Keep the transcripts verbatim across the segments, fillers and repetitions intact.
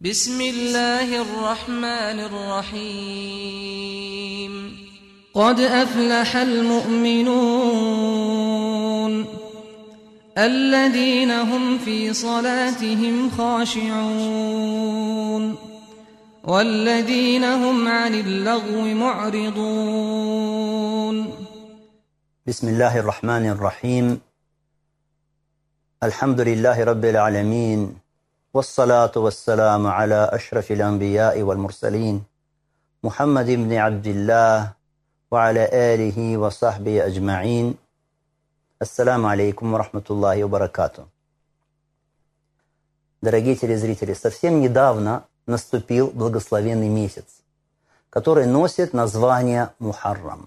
بسم الله الرحمن الرحيم قد أفلح المؤمنون الذين هم في صلاتهم خاشعون والذين هم عن اللغو معرضون بسم الله الرحمن الرحيم الحمد لله رب العالمين والصلاة والسلام على أشرف الأنبياء والمرسلين محمد بن عبد الله وعلى آله وصحبه أجمعين. Ассаламу алейкум ва рахматуллахи ва баракату. Дорогие телезрители, совсем недавно наступил благословенный месяц, который носит название Мухаррам.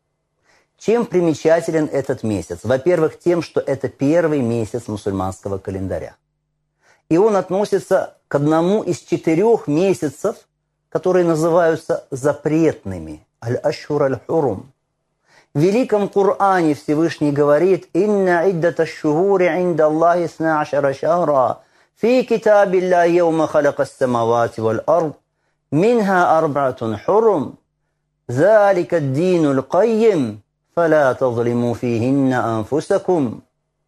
Чем примечателен этот месяц? Во-первых, тем, что это первый месяц мусульманского календаря. И он относится к одному из четырех месяцев, которые называются запретными. Аль-Ашхур аль-Хурум. В Великом Коране Всевышний говорит: «Инна иддата шухури инда Аллахи исна ашара шахра, фи китабилла йаума халака ас-самавати валь-ард, минха арбаатун хурум, залика ад-дину аль-каййим, фала тазлиму фихинна анфусакум».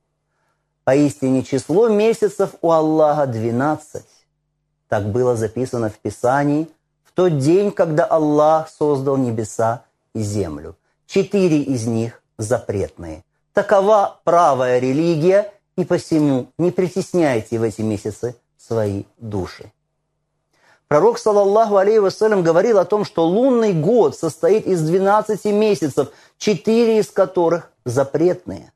Поистине число месяцев у Аллаха двенадцать. Так было записано в Писании в тот день, когда Аллах создал небеса и землю. Четыре из них запретные. Такова правая религия, и посему не притесняйте в эти месяцы свои души. Пророк, саллаллаху алейхи вассалям, говорил о том, что лунный год состоит из двенадцати месяцев, четыре из которых запретные.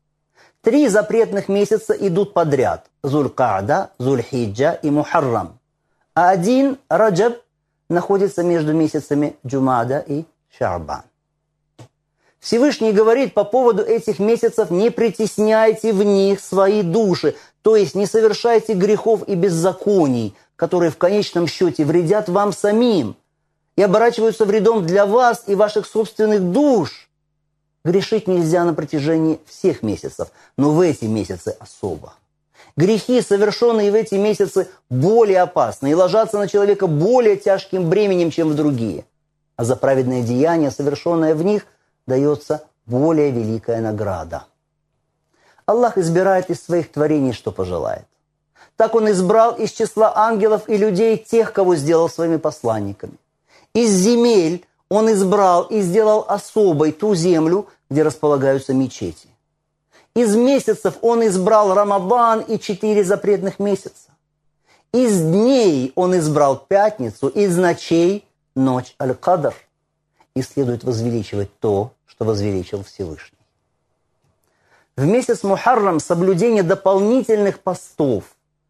Три запретных месяца идут подряд – Зуль-Ка'да, Зуль-Хиджа и Мухаррам. А один, Раджаб, находится между месяцами Джумада и Ша'бан. Всевышний говорит по поводу этих месяцев: не притесняйте в них свои души, то есть не совершайте грехов и беззаконий, которые в конечном счете вредят вам самим и оборачиваются вредом для вас и ваших собственных душ. Грешить нельзя на протяжении всех месяцев, но в эти месяцы особо. Грехи, совершенные в эти месяцы, более опасны и ложатся на человека более тяжким бременем, чем в другие. А за праведное деяние, совершенное в них, дается более великая награда. Аллах избирает из своих творений, что пожелает. Так Он избрал из числа ангелов и людей тех, кого сделал своими посланниками. Из земель Он избрал и сделал особой ту землю, где располагаются мечети. Из месяцев Он избрал Рамадан и четыре запретных месяца. Из дней Он избрал пятницу, из ночей ночь Аль-Кадр. И следует возвеличивать то, что возвеличил Всевышний. В месяц Мухаррам соблюдение дополнительных постов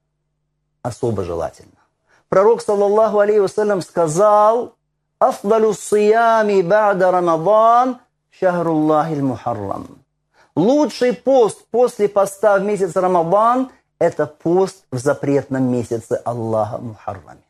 особо желательно. Пророк, саллаллаху алейхи вассалям, сказал: «Афдалу ссиями ба'да Рамадан шахруллахи аль-Мухаррам». Лучший пост после поста в месяц Рамадан – это пост в запретном месяце Аллаха Мухарраме.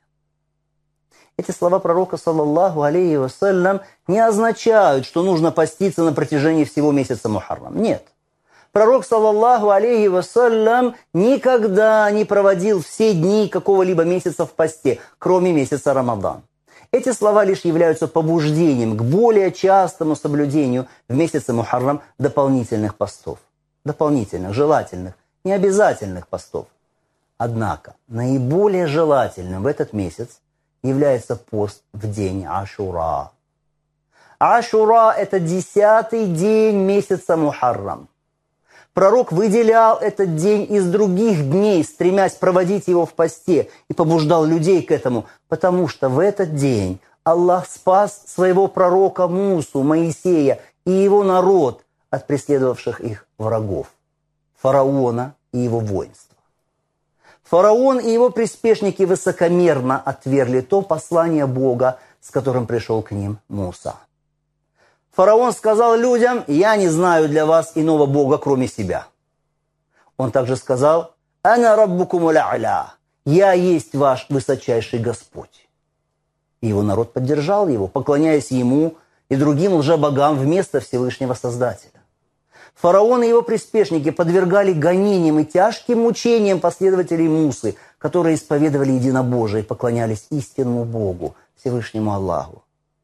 Эти слова пророка, саллаллаху алейхи вассалям, не означают, что нужно поститься на протяжении всего месяца Мухаррам. Нет. Пророк, саллаллаху алейхи вассалям, никогда не проводил все дни какого-либо месяца в посте, кроме месяца Рамадан. Эти слова лишь являются побуждением к более частому соблюдению в месяце Мухаррам дополнительных постов. Дополнительных, желательных, необязательных постов. Однако наиболее желательным в этот месяц является пост в день Ашура. Ашура – это десятый день месяца Мухаррам. Пророк выделял этот день из других дней, стремясь проводить его в посте, и побуждал людей к этому, потому что в этот день Аллах спас своего пророка Мусу, Моисея, и его народ от преследовавших их врагов, фараона и его воинства. Фараон и его приспешники высокомерно отвергли то послание Бога, с которым пришел к ним Муса. Фараон сказал людям: «Я не знаю для вас иного Бога, кроме себя». Он также сказал: «Ана раббукумул а'ля», «Я есть ваш высочайший Господь». И его народ поддержал его, поклоняясь ему и другим лжебогам вместо Всевышнего Создателя. Фараон и его приспешники подвергали гонениям и тяжким мучениям последователей Мусы, которые исповедовали единобожие и поклонялись истинному Богу, Всевышнему Аллаху.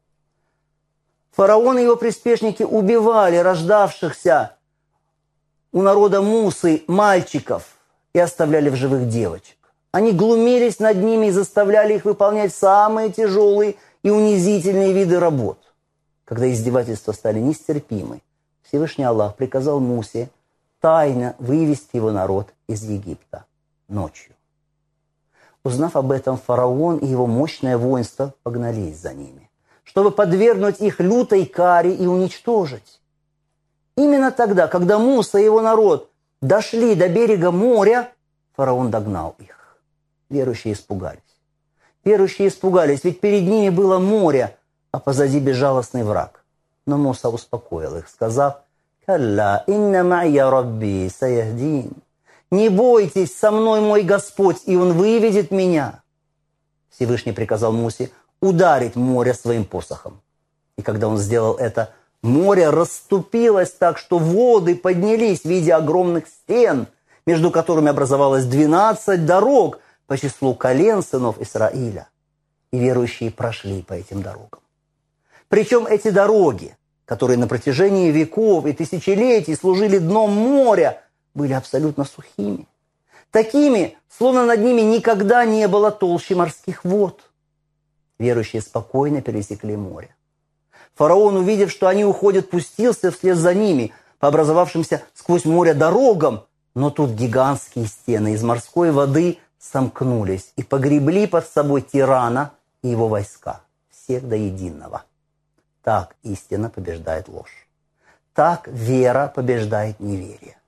Фараон и его приспешники убивали рождавшихся у народа Мусы мальчиков и оставляли в живых девочек. Они глумились над ними и заставляли их выполнять самые тяжелые и унизительные виды работ. Когда издевательства стали нестерпимы, Всевышний Аллах приказал Мусе тайно вывести его народ из Египта ночью. Узнав об этом, фараон и его мощное воинство погнались за ними, чтобы подвергнуть их лютой каре и уничтожить. Именно тогда, когда Муса и его народ дошли до берега моря, фараон догнал их. Верующие испугались. Верующие испугались, ведь перед ними было море, а позади безжалостный враг. Но Муса успокоил их, сказав: «Калла, инна майя рабби саяхдин». «Не бойтесь, со мной мой Господь, и Он выведет меня». Всевышний приказал Мусе ударить море своим посохом. И когда он сделал это, море расступилось так, что воды поднялись в виде огромных стен, между которыми образовалось двенадцать дорог по числу колен сынов Исраиля. И верующие прошли по этим дорогам. Причем эти дороги, которые на протяжении веков и тысячелетий служили дном моря, были абсолютно сухими. Такими, словно над ними никогда не было толщи морских вод. Верующие спокойно пересекли море. Фараон, увидев, что они уходят, пустился вслед за ними по образовавшимся сквозь море дорогам, но тут гигантские стены из морской воды сомкнулись и погребли под собой тирана и его войска, всех до единого. Так истина побеждает ложь. Так вера побеждает неверие.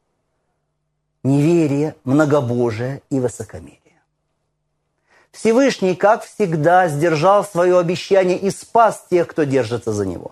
Неверие, многобожие и высокомерие. Всевышний, как всегда, сдержал свое обещание и спас тех, кто держится за него.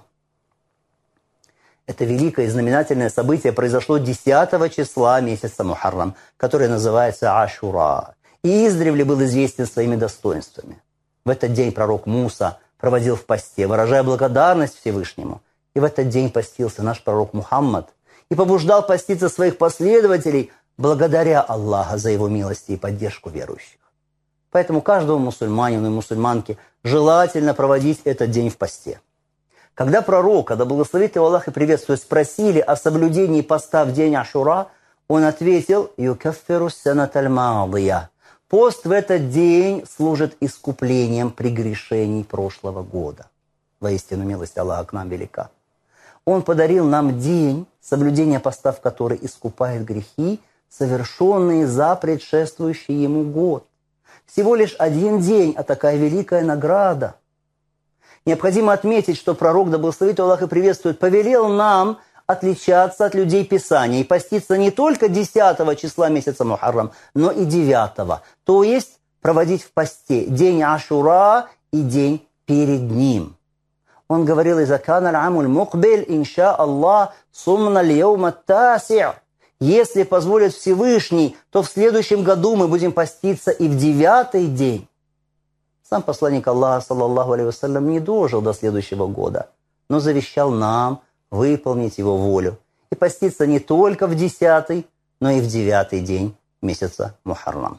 Это великое и знаменательное событие произошло десятого числа месяца Мухаррам, который называется Ашура, и издревле был известен своими достоинствами. В этот день пророк Муса проводил в посте, выражая благодарность Всевышнему. И в этот день постился наш пророк Мухаммад и побуждал поститься своих последователей, благодаря Аллаха за его милости и поддержку верующих. Поэтому каждому мусульманину и мусульманке желательно проводить этот день в посте. Когда пророка, да благословит его Аллах и приветствует, спросили о соблюдении поста в день Ашура, он ответил: «Юкаффиру санаталь мадия». Пост в этот день служит искуплением прегрешений прошлого года. Воистину, милость Аллаха к нам велика. Он подарил нам день, соблюдение поста в который искупает грехи, совершенные за предшествующий ему год. Всего лишь один день, а такая великая награда. Необходимо отметить, что пророк, да благословит Аллах и приветствует, повелел нам отличаться от людей Писания и поститься не только десятого числа месяца Мухаррам, но и девятого. То есть проводить в посте день Ашура и день перед ним. Он говорил: «Иза кана аль-амуль мукбиль, инша Аллах, сумна льяума таси'». Если позволит Всевышний, то в следующем году мы будем поститься и в девятый день. Сам посланник Аллаха, саллаллаху алейхи вассалям, не дожил до следующего года, но завещал нам выполнить его волю и поститься не только в десятый, но и в девятый день месяца Мухаррам.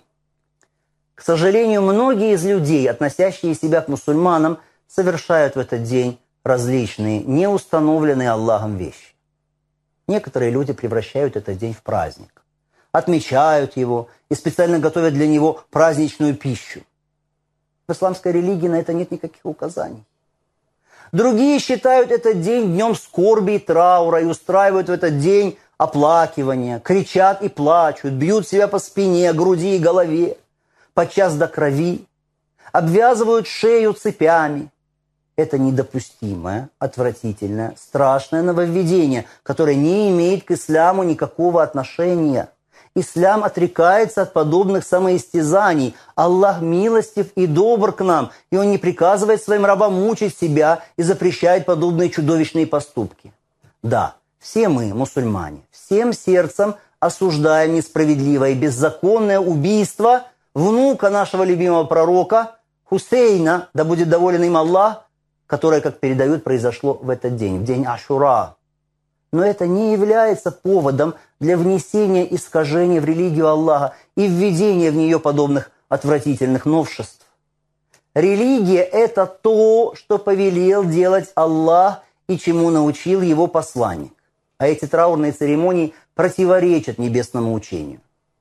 К сожалению, многие из людей, относящие себя к мусульманам, совершают в этот день различные, неустановленные Аллахом вещи. Некоторые люди превращают этот день в праздник, отмечают его и специально готовят для него праздничную пищу. В исламской религии на это нет никаких указаний. Другие считают этот день днем скорби и траура и устраивают в этот день оплакивания, кричат и плачут, бьют себя по спине, груди и голове, подчас до крови, обвязывают шею цепями. Это недопустимое, отвратительное, страшное нововведение, которое не имеет к исламу никакого отношения. Ислам отрекается от подобных самоистязаний. Аллах милостив и добр к нам, и Он не приказывает своим рабам мучить себя и запрещает подобные чудовищные поступки. Да, все мы, мусульмане, всем сердцем осуждаем несправедливое и беззаконное убийство внука нашего любимого пророка Хусейна, да будет доволен им Аллах, которое, как передают, произошло в этот день, в день Ашура. Но это не является поводом для внесения искажений в религию Аллаха и введения в нее подобных отвратительных новшеств. Религия – это то, что повелел делать Аллах и чему научил Его посланник. А эти траурные церемонии противоречат небесному учению.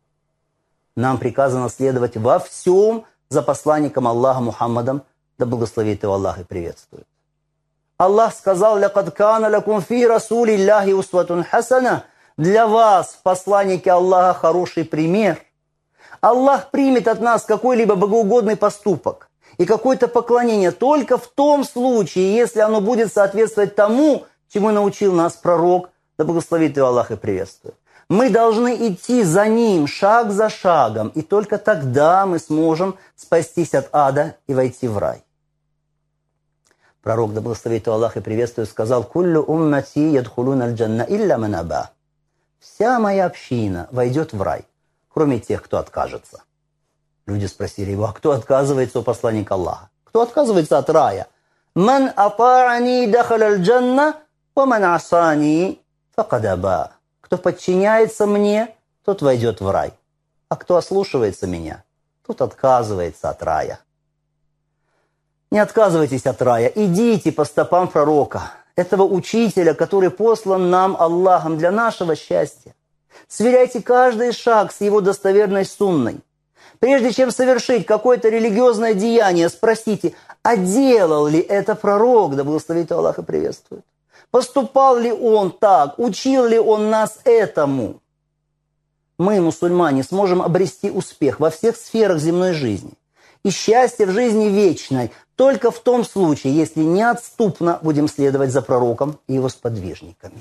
Нам приказано следовать во всем за посланником Аллаха Мухаммадом, да благословит его Аллах и приветствует. Аллах сказал: «Лякад кана лякум фи расулиллахи усватун хасана». Для вас в посланнике Аллаха хороший пример. Аллах примет от нас какой-либо богоугодный поступок и какое-то поклонение только в том случае, если оно будет соответствовать тому, чему научил нас пророк, да благословит его Аллах и приветствует. Мы должны идти за ним шаг за шагом, и только тогда мы сможем спастись от ада и войти в рай. Пророк, да благословит его Аллах и приветствует, сказал: «Куллю уммати ядхулун аль-джанна илля ман аба». Вся моя община войдет в рай, кроме тех, кто откажется. Люди спросили его: а кто отказывается, о посланник Аллаха? Кто отказывается от рая? «Ман ата'ани дахал аль-джанна, ва ман асани факад аба». Кто подчиняется мне, тот войдет в рай. А кто ослушивается меня, тот отказывается от рая. Не отказывайтесь от рая, идите по стопам пророка, этого учителя, который послан нам Аллахом для нашего счастья. Сверяйте каждый шаг с его достоверной сунной. Прежде чем совершить какое-то религиозное деяние, спросите: а делал ли это пророк, да благословит Аллах и приветствует? Поступал ли он так? Учил ли он нас этому? Мы, мусульмане, сможем обрести успех во всех сферах земной жизни и счастье в жизни вечной только в том случае, если неотступно будем следовать за пророком и его сподвижниками.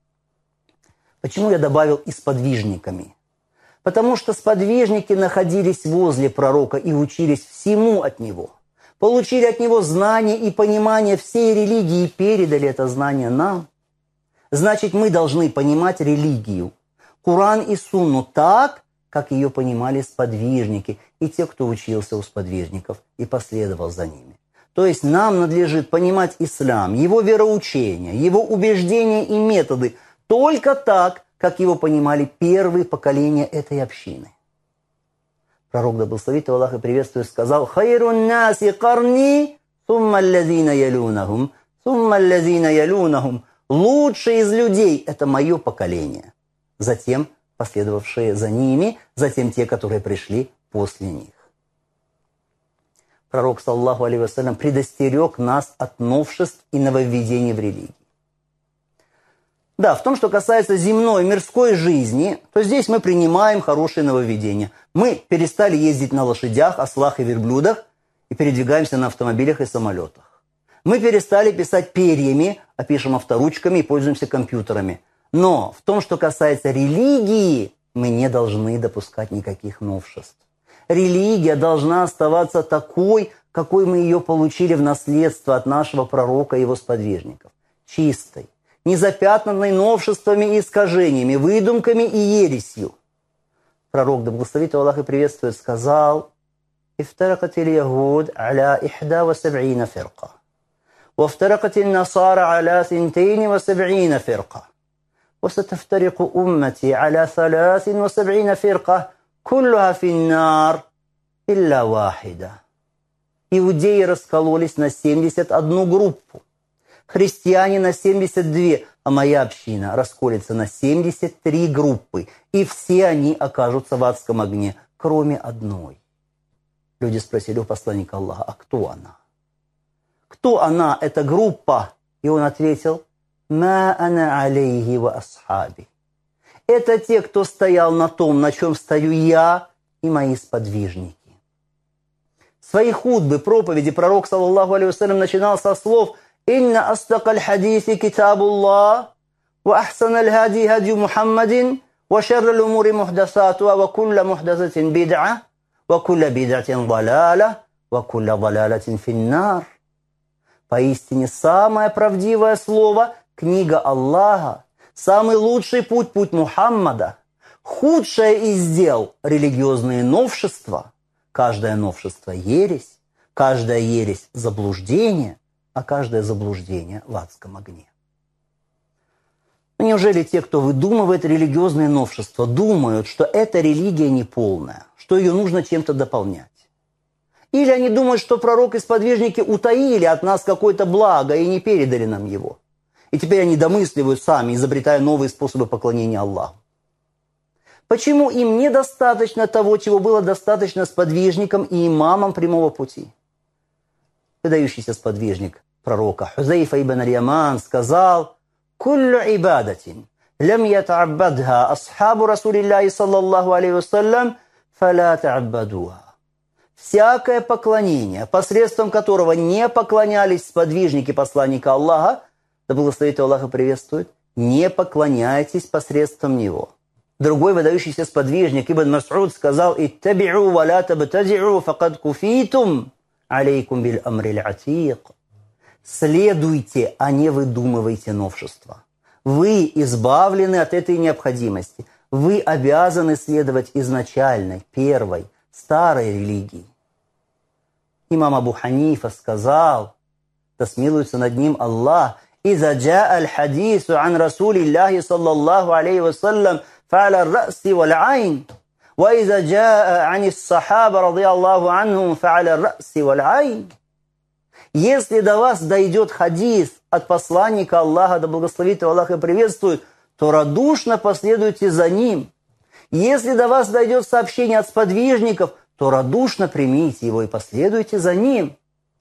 Почему я добавил «и сподвижниками»? Потому что сподвижники находились возле пророка и учились всему от него. Получили от него знание и понимание всей религии и передали это знание нам. Значит, мы должны понимать религию, Коран и Сунну так, как ее понимали сподвижники и те, кто учился у сподвижников и последовал за ними. То есть нам надлежит понимать ислам, его вероучение, его убеждения и методы только так, как его понимали первые поколения этой общины. Пророк, да благословит его Аллах и приветствует, сказал: «Хайрун наси карни, сумма аллазина ялунахум, сумма аллазина ялунахум». Лучшие из людей – это мое поколение. Затем последовавшие за ними, затем те, которые пришли после них. Пророк, саллаллаху алейхи вассалям, предостерег нас от новшеств и нововведений в религии. Да, в том, что касается земной, мирской жизни, то здесь мы принимаем хорошие нововведения. Мы перестали ездить на лошадях, ослах и верблюдах и передвигаемся на автомобилях и самолетах. Мы перестали писать перьями, а пишем авторучками и пользуемся компьютерами. Но в том, что касается религии, мы не должны допускать никаких новшеств. Религия должна оставаться такой, какой мы ее получили в наследство от нашего пророка и его сподвижников. Чистой, незапятнанной новшествами и искажениями, выдумками и ересью. Пророк, да благословит его Аллах и приветствует, сказал: «Ифтаракат иль-ягуд аля ихда ва саб'ина фирка, ва ифтаракат иль-насара аля синтейни ва саб'ина фирка, ва сатафтарику уммати аля саласин ва саб'ина фирка, куллуха финнар, илля вахида». Иудеи раскололись на семьдесят одну группу, христиане на семьдесят две, а моя община расколется на семьдесят три группы, и все они окажутся в адском огне, кроме одной. Люди спросили у посланника Аллаха: а кто она? Кто она, эта группа? И он ответил: «Ма ана алейхи ва асхаби». Это те, кто стоял на том, на чем стою я и мои сподвижники. Свои хутбы, проповеди пророк, саллаллаху алейхи вассалям, начинал со слов: «Инна астакаль хадиси китабуллах, ва ахсаналь хади хади Мухаммадин, ва шаррал умури мухдасатуа, ва кулля мухдасатин бид'a, ва кулля бид'атин далаля, ва кулля далалятин финнар». Поистине, самое правдивое слово – книга Аллаха, самый лучший путь – путь Мухаммада, худшее из дел – религиозные новшества, каждое новшество – ересь, каждая ересь – заблуждение, а каждое заблуждение в адском огне. Но неужели те, кто выдумывает религиозные новшества, думают, что эта религия неполная, что ее нужно чем-то дополнять? Или они думают, что пророк и сподвижники утаили от нас какое-то благо и не передали нам его? И теперь они домысливают сами, изобретая новые способы поклонения Аллаху. Почему им недостаточно того, чего было достаточно сподвижникам и имамам прямого пути? Выдающийся сподвижник пророка Хузайфа ибн аль-Яман сказал: «Куллю ибадатин лям ята'аббадха асхабу Расулиллахи саллаллаху алейхи вассалям, фаля та'аббадуха». Всякое поклонение, посредством которого не поклонялись сподвижники посланника Аллаха, да благословит Аллах и приветствует, не поклоняйтесь посредством него. Другой выдающийся сподвижник Ибн Мас'уд сказал: «Иттаби'у ва ла табтади'у факад куфитум алейкум биль амриль атиq». Следуйте, а не выдумывайте новшества. Вы избавлены от этой необходимости. Вы обязаны следовать изначальной, первой, старой религии. Имам Абу Ханифа сказал, да смилуется над ним Аллах: «Иза джаа аль-хадису ан Расулиллахи саллаллаху алейхи вассалям фа'аля ар-ра'си валь-айн, ва иза джаа ан ас-сахаба радиаллаху анхум фа'аля ар-ра'си валь-айн». Если до вас дойдет хадис от посланника Аллаха, да благословит его Аллах и приветствует, то радушно последуйте за ним. Если до вас дойдет сообщение от сподвижников, то радушно примите его и последуйте за ним.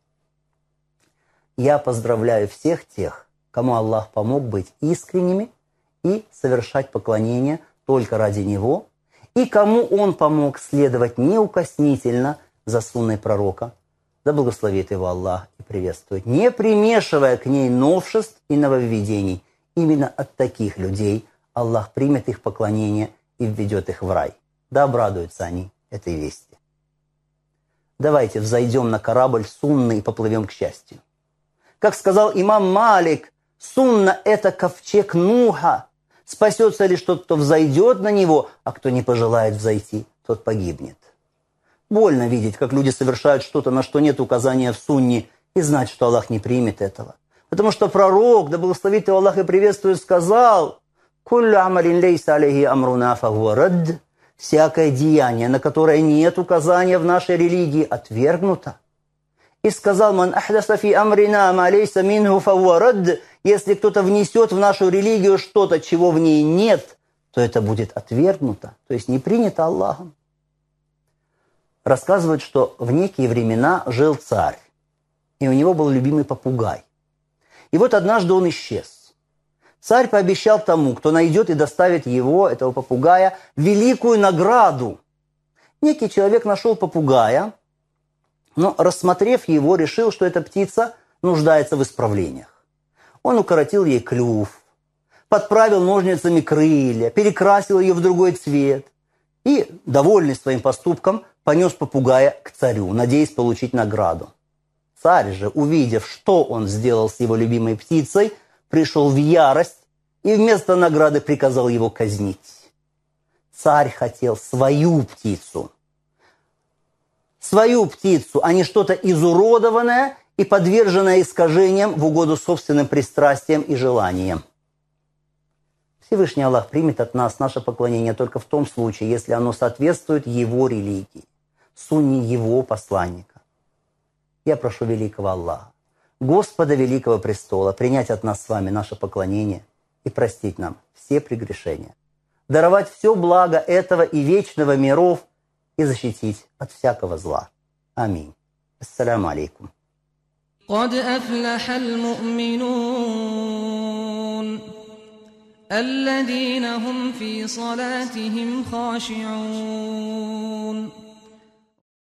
Я поздравляю всех тех, кому Аллах помог быть искренними и совершать поклонение только ради Него, и кому Он помог следовать неукоснительно за сунной пророка, да благословит его Аллах и приветствует, не примешивая к ней новшеств и нововведений. Именно от таких людей Аллах примет их поклонение и введет их в рай. Да обрадуются они этой вести. Давайте взойдем на корабль сунны и поплывем к счастью. Как сказал имам Малик, сунна – это ковчег Нуха. Спасется лишь тот, кто взойдет на него, а кто не пожелает взойти, тот погибнет. Больно видеть, как люди совершают что-то, на что нет указания в сунне, и знать, что Аллах не примет этого. Потому что пророк, да благословит его Аллах и приветствует, сказал: «Куллю амалин лейса алейхи амруна фахуа радд». Всякое деяние, на которое нет указания в нашей религии, отвергнуто. И сказал: «Ман ахдаса фи амрина ма лейса минху фахуа радд». Если кто-то внесет в нашу религию что-то, чего в ней нет, то это будет отвергнуто, то есть не принято Аллахом. Рассказывают, что в некие времена жил царь, и у него был любимый попугай. И вот однажды он исчез. Царь пообещал тому, кто найдет и доставит его, этого попугая, великую награду. Некий человек нашел попугая, но, рассмотрев его, решил, что эта птица нуждается в исправлениях. Он укоротил ей клюв, подправил ножницами крылья, перекрасил ее в другой цвет и, довольный своим поступком, понес попугая к царю, надеясь получить награду. Царь же, увидев, что он сделал с его любимой птицей, пришел в ярость и вместо награды приказал его казнить. Царь хотел свою птицу. Свою птицу, а не что-то изуродованное и подверженное искажениям в угоду собственным пристрастиям и желаниям. Всевышний Аллах примет от нас наше поклонение только в том случае, если оно соответствует Его религии, сунне Его посланника. Я прошу великого Аллаха, Господа Великого Престола, принять от нас с вами наше поклонение и простить нам все прегрешения, даровать все благо этого и вечного миров и защитить от всякого зла. Аминь. Ассаляму алейкум. قد أفلح المؤمنون الذين هم في صلاتهم خاشعون